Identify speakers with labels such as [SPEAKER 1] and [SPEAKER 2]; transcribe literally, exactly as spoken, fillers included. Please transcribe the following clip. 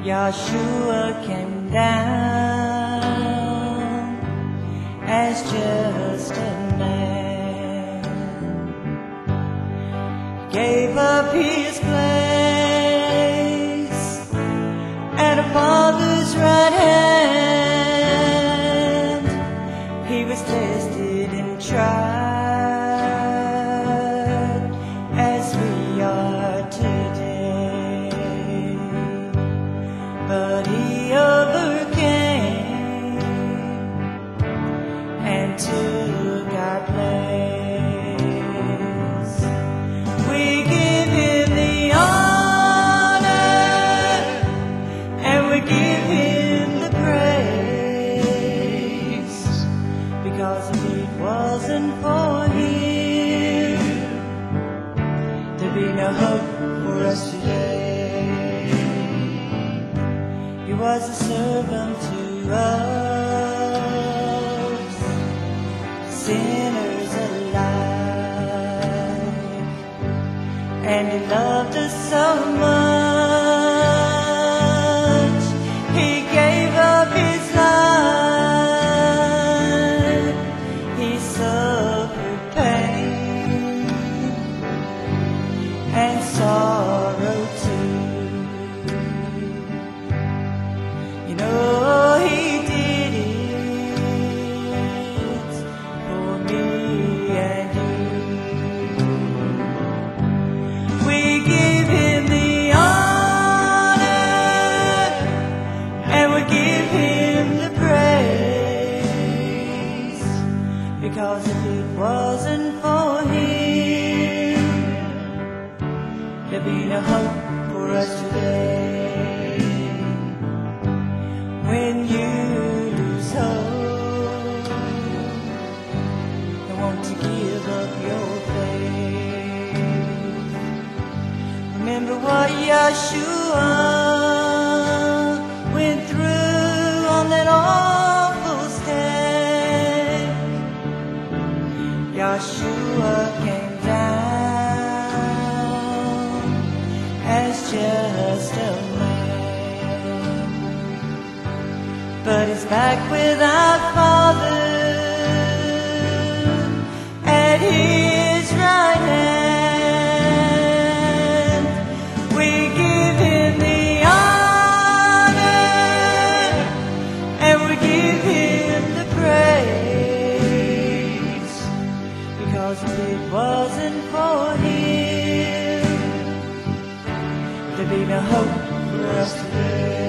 [SPEAKER 1] Yeshua came down as just a man, gave up his place at a Father's right hand. He was tested and tried as we are today, but he overcame and took our place. We give him the honor and we give him the praise, because if it wasn't for him, there'd be no hope for us today. He was a servant to us, sinners alive, and he loved us so much, he gave up his life. He suffered pain and sorrow too. You know he did it for me and you. We give him the honor and we give him the praise, because if it wasn't for him, there'd be no hope for us today. When you lose hope and want to give up your faith, remember what Yeshua went through on that awful stake. Yeshua came down as just a man, but he's back with our Father at his right hand. We give him the honor and we give him the praise, because if it wasn't for him, there'd be no hope for us today.